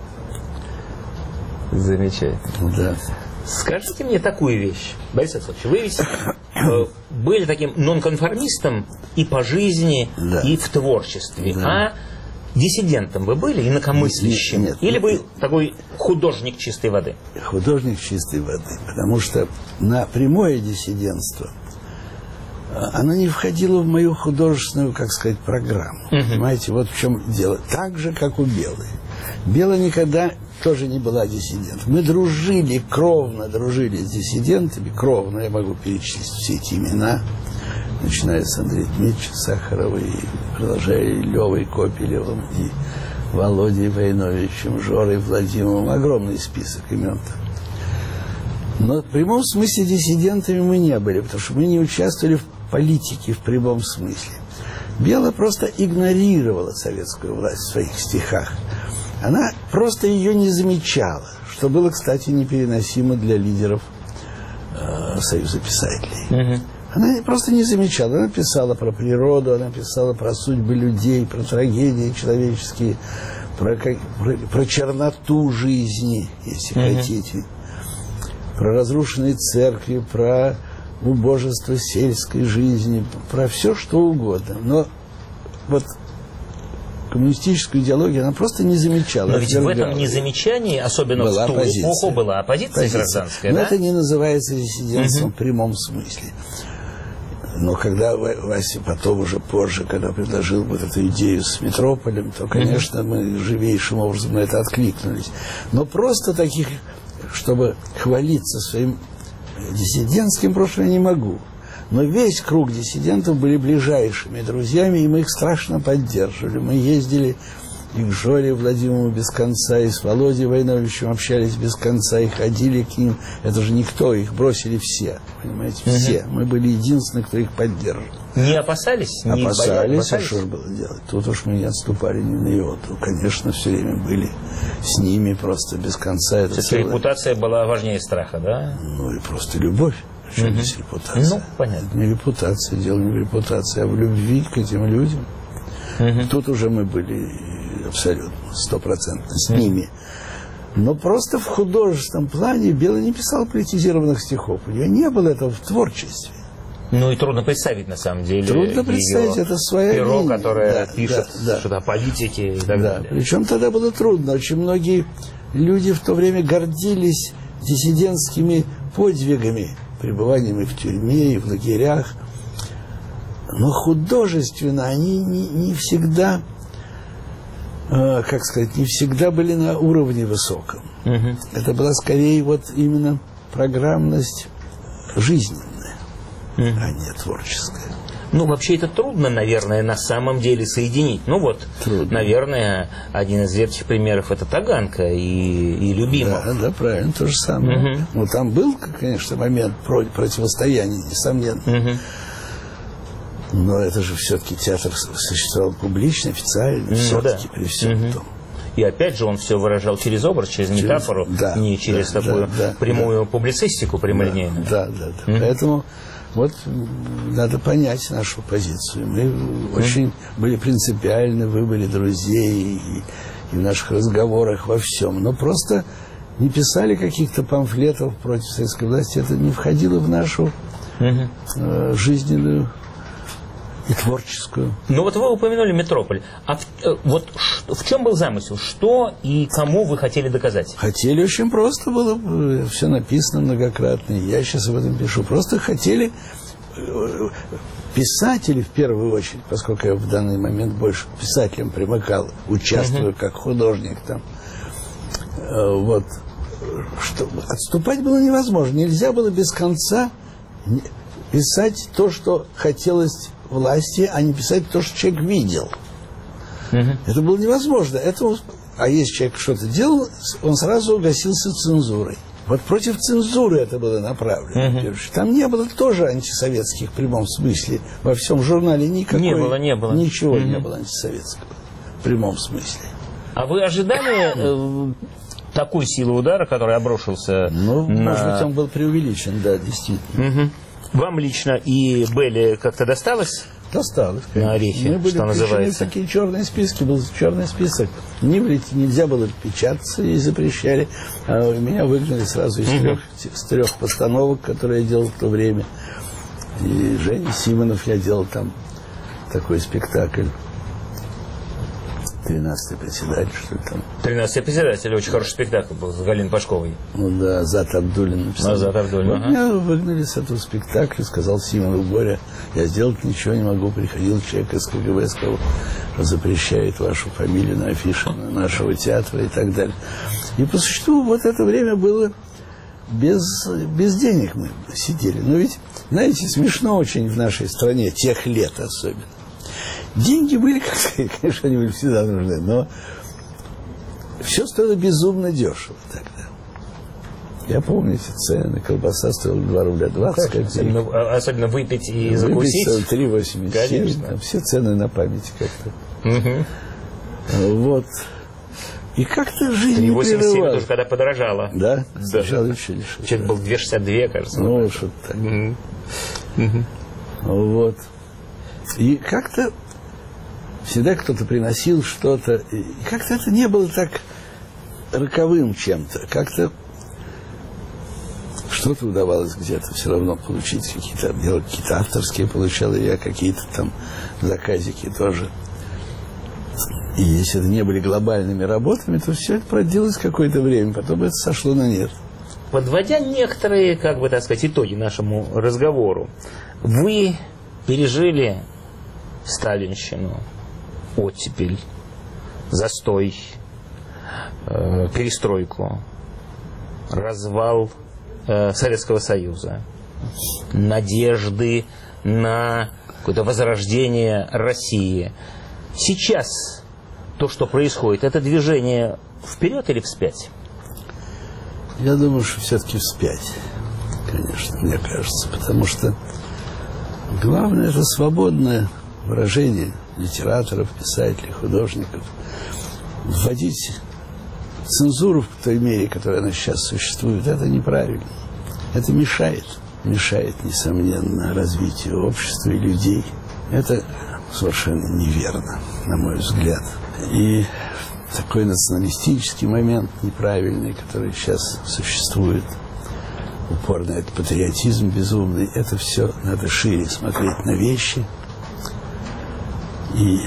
Замечательно. Да. Скажите мне такую вещь, Борис Александрович, вы ведь были таким нонконформистом и по жизни, да. и в творчестве, да. а диссидентом вы были, инакомыслящим? Нет, или вы такой художник чистой воды? Художник чистой воды, потому что на прямое диссидентство оно не входило в мою художественную, как сказать, программу. Понимаете, вот в чем дело. Так же, как у Белой. Бела никогда тоже не была диссидентом. Мы дружили, кровно дружили с диссидентами. Кровно, я могу перечислить все эти имена, начиная с Андрея Дмитриевича Сахарова и продолжая Левой Копелевым, и Володей Войновичем, Жорой Владимировым. Огромный список имен-то. Но в прямом смысле диссидентами мы не были, потому что мы не участвовали в политике в прямом смысле. Бела просто игнорировала советскую власть в своих стихах. Она просто ее не замечала, что было, кстати, непереносимо для лидеров Союза писателей. Она просто не замечала. Она писала про природу, она писала про судьбы людей, про трагедии человеческие, про черноту жизни, если хотите, про разрушенные церкви, про убожество сельской жизни, про все, что угодно. Но вот коммунистическую идеологию она просто не замечала. Но ведь в этом незамечании, особенно в ту эпоху, была оппозиция гражданская. Но да? это не называется диссидентством в прямом смысле. Но когда Вася потом, уже позже, когда предложил вот эту идею с метрополем, то, конечно, мы живейшим образом на это откликнулись. Но просто таких, чтобы хвалиться своим диссидентским прошлым, я не могу. Но весь круг диссидентов были ближайшими друзьями, и мы их страшно поддерживали. Мы ездили и к Жоре Владимирову без конца, и с Володей Войновичем общались без конца, и ходили к ним. Это же никто, их бросили все, понимаете, все. Мы были единственные, кто их поддерживал. Не опасались? Опасались, а что же было делать? Тут уж мы не отступали ни на йоту. Конечно, все время были с ними просто без конца. Это репутация была важнее страха, да? Ну и просто любовь. Причем здесь репутация? Ну, понятно. Не репутация, дело не в репутации, а в любви к этим людям. Тут уже мы были абсолютно, 100% с ними. Но просто в художественном плане Бела не писал политизированных стихов. У нее не было этого в творчестве. Ну и трудно представить, на самом деле. Трудно представить, это своя перо, линия. Которое пишет что-то о политике и так далее. Причем тогда было трудно. Очень многие люди в то время гордились диссидентскими подвигами, пребыванием и в тюрьме, и в лагерях. Но художественно они не всегда, как сказать, не всегда были на уровне высоком. Это была скорее вот именно программность жизненная, а не творческая. Ну, вообще это трудно, наверное, на самом деле соединить. Ну вот, трудно. Наверное, один из редких примеров — это Таганка и Любимов. Да, правильно, то же самое. Ну, там был, конечно, момент противостояния, несомненно. Но это же все-таки театр существовал публично, официально, все-таки при всем том. И опять же он все выражал через образ, через метафору, не через такую прямую публицистику прямолинейную. Да. Поэтому вот надо понять нашу позицию. Мы очень были принципиальны, выбрали друзей и в наших разговорах во всем. Но просто не писали каких-то памфлетов против советской власти. Это не входило в нашу жизненную и творческую. Ну вот вы упомянули метрополь. А вот в чем был замысел? Что и кому вы хотели доказать? Хотели очень просто было. Все написано многократно. Я сейчас об этом пишу. Просто хотели писатели в первую очередь, поскольку я в данный момент больше к писателям примыкал, участвуя как художник там. Вот. Что, отступать было невозможно. Нельзя было без конца писать то, что хотелось власти, а не писать то, что человек видел. Это было невозможно. А если человек что-то делал, он сразу гасился цензурой. Вот против цензуры это было направлено. Там не было тоже антисоветских в прямом смысле. Во всем журнале никакой, не было. Ничего не было антисоветского в прямом смысле. А вы ожидали такой силы удара, который обрушился может быть, он был преувеличен, да, действительно. Вам лично и Белле как-то досталось? Досталось, конечно. На орехи, Мы были что называется. в такие черные списки, был черный список. Нельзя было печататься, и запрещали. А меня выгнали сразу из трех постановок, которые я делал в то время. И Женя Симонов, я делал там такой спектакль. 13-й председатель, что ли там. 13-й председатель, очень хороший спектакль был с Галиной Пашковой. Ну да, Азат Абдуллин написал. Азат Абдуллин, вот меня выгнали с этого спектакля, сказал Симонов: Боря, я сделать ничего не могу. Приходил человек из КГБ, сказал, что запрещает вашу фамилию на афише нашего театра и так далее. И по существу вот это время было без денег мы сидели. Но ведь, знаете, смешно очень в нашей стране, тех лет особенно. Деньги были, конечно, они были всегда нужны, но все стоило безумно дешево тогда. Я помню эти цены. Колбаса стоила 2 рубля 20 копеек. Особенно выпить и закусить. 3,87. Все цены на памяти как-то. Вот. И как-то жизнь не прерывалась. 3,87 тоже когда подорожало. Да? Сначала еще дешевле. Что-то был 2,62, кажется. Ну, что-то так. Вот. И как-то всегда кто-то приносил что-то. И как-то это не было так роковым чем-то. Как-то что-то удавалось где-то все равно получить. Какие-то авторские получал я, какие-то там заказики тоже. И если это не были глобальными работами, то все это продлилось какое-то время. Потом это сошло на нет. Подводя некоторые, как бы так сказать, итоги нашему разговору, вы пережили сталинщину, оттепель, застой, перестройку, развал Советского Союза, надежды на какое-то возрождение России. Сейчас то, что происходит, это движение вперед или вспять? Я думаю, что все-таки вспять, конечно, мне кажется, потому что главное — это свободное выражение литераторов, писателей, художников. Вводить цензуру в той мере, которая она сейчас существует, это неправильно. Это мешает, несомненно, развитию общества и людей. Это совершенно неверно, на мой взгляд. И такой националистический момент неправильный, который сейчас существует, упорный этот патриотизм безумный, это все надо шире смотреть на вещи. И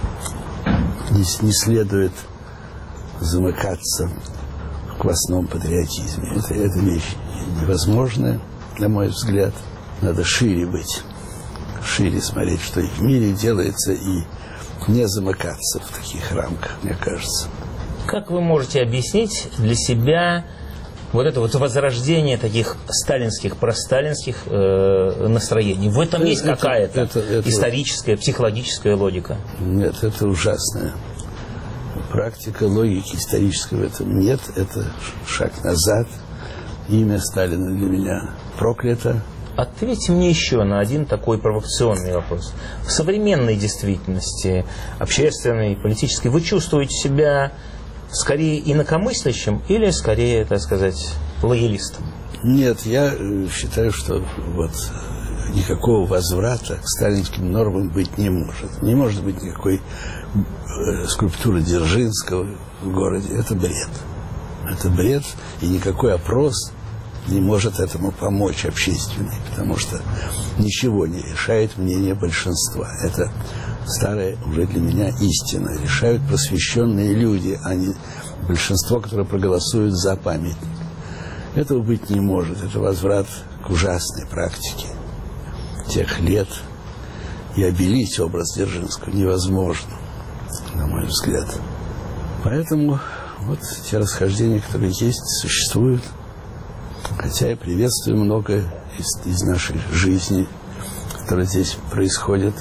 не следует замыкаться в квасном патриотизме. Это вещь невозможная, на мой взгляд. Надо шире быть, шире смотреть, что и в мире делается, и не замыкаться в таких рамках, мне кажется. Как вы можете объяснить для себя вот это вот возрождение таких сталинских, просталинских настроений? В этом есть какая-то историческая, психологическая логика? Нет, это ужасная практика, логики исторической в этом нет. Это шаг назад. Имя Сталина для меня проклято. Ответьте мне еще на один такой провокационный вопрос. В современной действительности, общественной, политической, вы чувствуете себя скорее инакомыслящим или скорее, так сказать, лоялистом? Нет, я считаю, что вот никакого возврата к сталинским нормам быть не может. Не может быть никакой скульптуры Дзержинского в городе. Это бред. Это бред, и никакой опрос не может этому помочь общественный, потому что ничего не решает мнение большинства. Это старая уже для меня истина. Решают просвещенные люди, а не большинство, которое проголосует за памятник. Этого быть не может. Это возврат к ужасной практике тех лет. И обелить образ Дзержинского невозможно, на мой взгляд. Поэтому вот те расхождения, которые есть, существуют. Хотя я приветствую многое из нашей жизни, которое здесь происходит.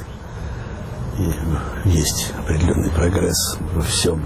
И есть определенный прогресс во всем.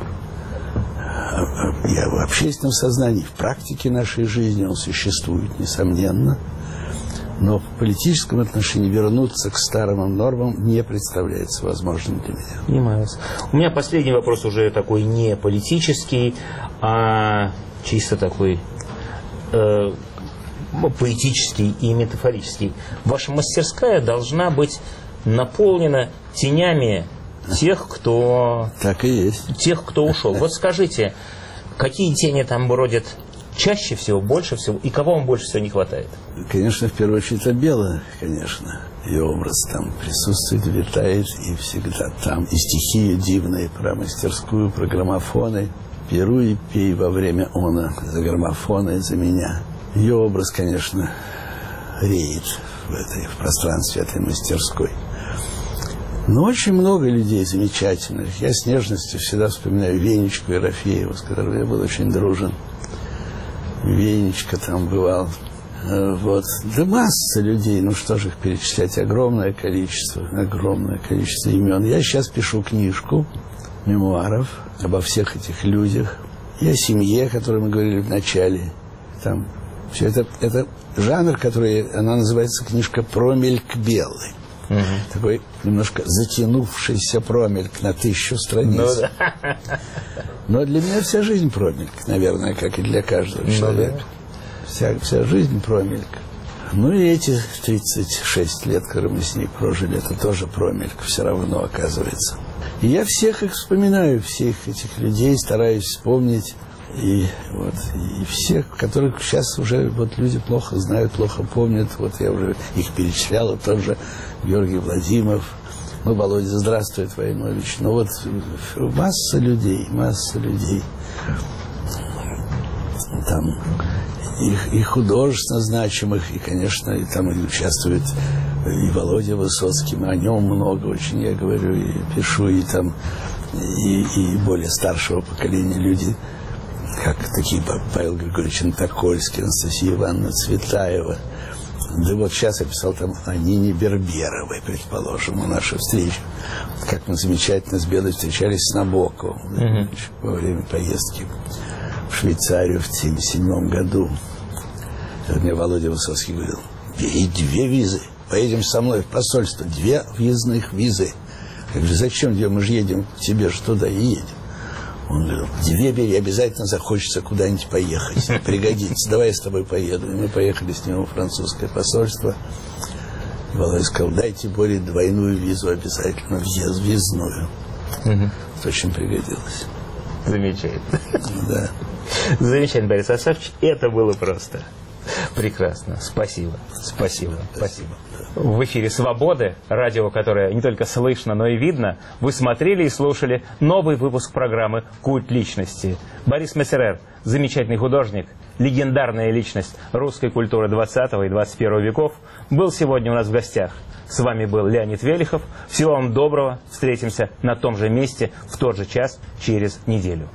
И в общественном сознании, в практике нашей жизни он существует, несомненно. Но в политическом отношении вернуться к старым нормам не представляется возможным для меня. Понимаю. У меня последний вопрос уже такой не политический, а чисто такой поэтический и метафорический. Ваша мастерская должна быть наполнена тенями тех, кто... Так и есть. Тех, кто ушел. Вот скажите, какие тени там бродят чаще всего, больше всего, и кого вам больше всего не хватает? Конечно, в первую очередь, это Белла, конечно. Ее образ там присутствует, витает и всегда там. И стихи дивные про мастерскую, про граммофоны. «Пируй и пей во время она за граммофона и за меня». Ее образ, конечно, реет в пространстве этой мастерской. Но очень много людей замечательных. Я с нежностью всегда вспоминаю Венечку Ерофеева, с которым я был очень дружен. Венечка там бывал. Вот. Да масса людей, ну что же их перечислять, огромное количество имен. Я сейчас пишу книжку мемуаров обо всех этих людях и о семье, о которой мы говорили в начале. Там все это жанр, который, она называется книжка «Промельк белый». Угу. Такой немножко затянувшийся промельк на 1000 страниц. Но для меня вся жизнь промельк, наверное, как и для каждого человека. Вся жизнь промельк. Ну и эти 36 лет, которые мы с ней прожили, это тоже промельк, все равно оказывается. И я всех их вспоминаю, всех этих людей стараюсь вспомнить. И всех, которых сейчас уже люди плохо знают, плохо помнят. Вот я уже их перечислял, тот же Георгий Владимиров, Володя, здравствуй, Войнович. Но вот масса людей. Там и художественно значимых, и, конечно, и там участвует и Володя Высоцкий, о нем много очень я говорю, и пишу, и там, и более старшего поколения люди, как такие Павел Григорьевич Антокольский, Анастасия Ивановна Цветаева. Да вот сейчас я писал там о Нине Берберовой, предположим, у нашей встречи. Как мы замечательно с Белой встречались с Набоковым во время поездки в Швейцарию в 1977 году. Мне Володя Высоцкий говорил: бери 2 визы, поедем со мной в посольство, 2 въездных визы. Я говорю: зачем? Мы же едем к тебе, что туда и едем. Он говорил: 2 бери, обязательно захочется куда-нибудь поехать, пригодится, давай я с тобой поеду. И мы поехали с ним во французское посольство. Володя сказал: дайте Боре 2-ю визу обязательно, въездную. Это очень пригодилось. Замечательно. Да. Замечательно, Борис Асафович, это было просто прекрасно. Спасибо. В эфире «Свободы», радио, которое не только слышно, но и видно. Вы смотрели и слушали новый выпуск программы «Культ личности». Борис Мессерер, замечательный художник, легендарная личность русской культуры 20 и 21 веков, был сегодня у нас в гостях. С вами был Леонид Велихов. Всего вам доброго. Встретимся на том же месте в тот же час через неделю.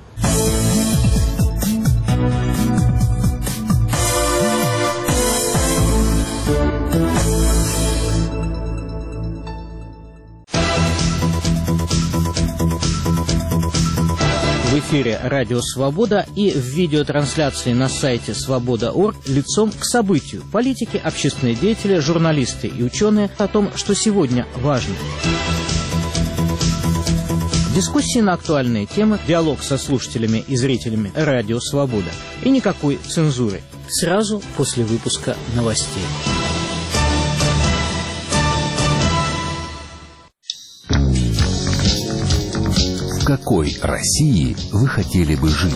В эфире «Радио Свобода» и в видеотрансляции на сайте свобода.орг лицом к событию. Политики, общественные деятели, журналисты и ученые о том, что сегодня важно. Дискуссии на актуальные темы, диалог со слушателями и зрителями «Радио Свобода». И никакой цензуры. Сразу после выпуска новостей. В какой России вы хотели бы жить?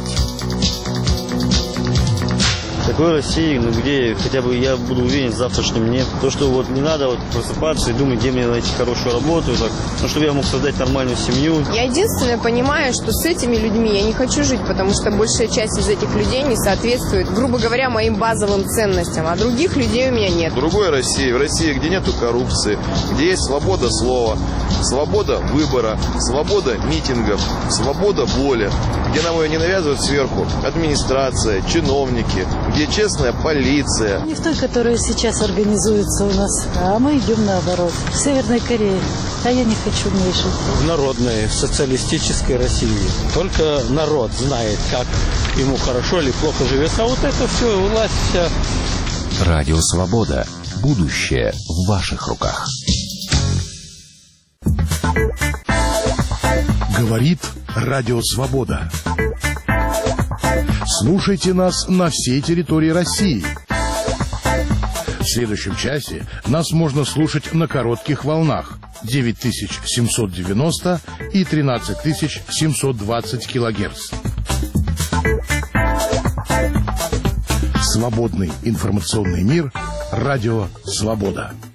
В такой России, где хотя бы я буду уверен в завтрашнем дне. То, что не надо просыпаться и думать, где мне найти хорошую работу, чтобы я мог создать нормальную семью. Я единственное понимаю, что с этими людьми я не хочу жить, потому что большая часть из этих людей не соответствует, грубо говоря, моим базовым ценностям, а других людей у меня нет. В другой России, в России, где нету коррупции, где есть свобода слова, свобода выбора, свобода митингов, свобода воли, где нам ее не навязывают сверху администрация, чиновники, где честная полиция. Не в той, которая сейчас организуется у нас, а мы идем наоборот. В Северной Корее. А я не хочу в ней жить. В народной, социалистической России. Только народ знает, как ему хорошо или плохо живется. А вот это все, власть вся. Радио Свобода. Будущее в ваших руках. Говорит Радио Свобода. Слушайте нас на всей территории России. В следующем часе нас можно слушать на коротких волнах 9790 и 13720 килогерц. Свободный информационный мир. Радио «Свобода».